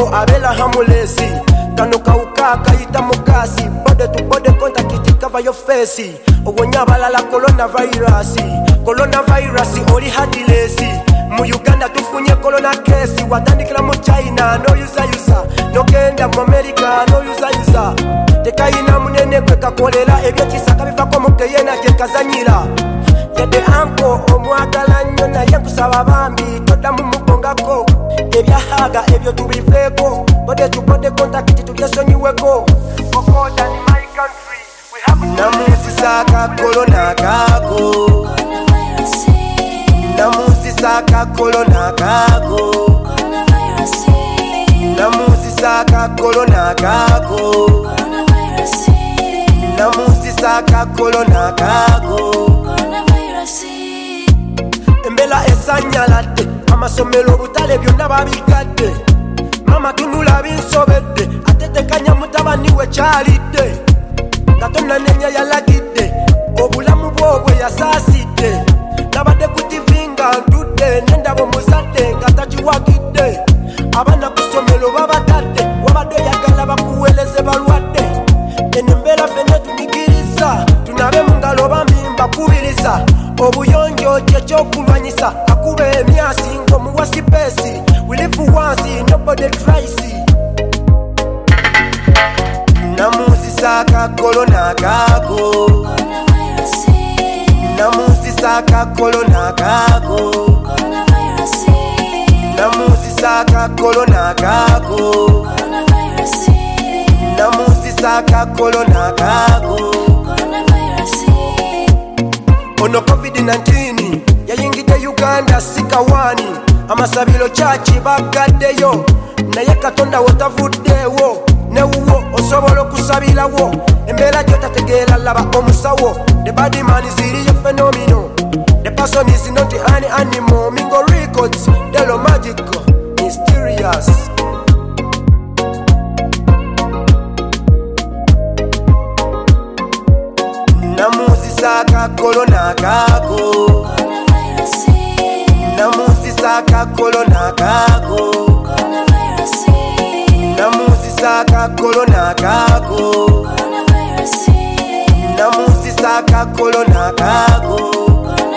Yo abela hamulesi kano kauka kayita mugasi bode to bode contact cover your face ogonyabala la coronavirus oli hadilesi mu Uganda tufunye corona case watandikira mu China no user no genda mu America no user tekayina munene kwe kakolera ebyo kisaka bivako mu keyena ke kazanyira yede anko omwagala nnyo naye kusaba bambi todamu mugongako ebyahaga ebyo tubifeko bode to bode contact tubyesonyiweko okoda ni my country we have namusisaka corona kako namusisaka corona kako namusisaka corona kako namusisaka corona kako embela esanyalate amasomero butale byonna babigadde mama tunula binsobedde atetekanya mutabani we kyalidde katonna nenya yalagidde obulamu bwobwe yasaasidde nabadde ku TV nga ntudde nendabo muzadde nga takiwagidde abana ku ssomero babatadde wabadde oyagala bakuweereze balwadde enembeera fenna tunyigiriza tunabe mu ngalo bambi mbakubiriza obuyonjo kyekyokulwanyisa akuba emyasi ng'omuwa sipeesi we live once nobody tries namusisaka corona kako namusisaka corona kako namusisaka corona kako namusisaka corona kako ono COVID-19 yayingidde Uganda sikawani amasabiro kyaki bagaddeyo naye katonda wotavuddeewo newuwo osobola okusabirawo embeera gyotategeera laba omusawo the body man is really a phenomenon the person is not an animal mingo records delo magical mysterious namusisaka corona kako namusisaka corona kako namusisaka corona kako namusisaka corona kako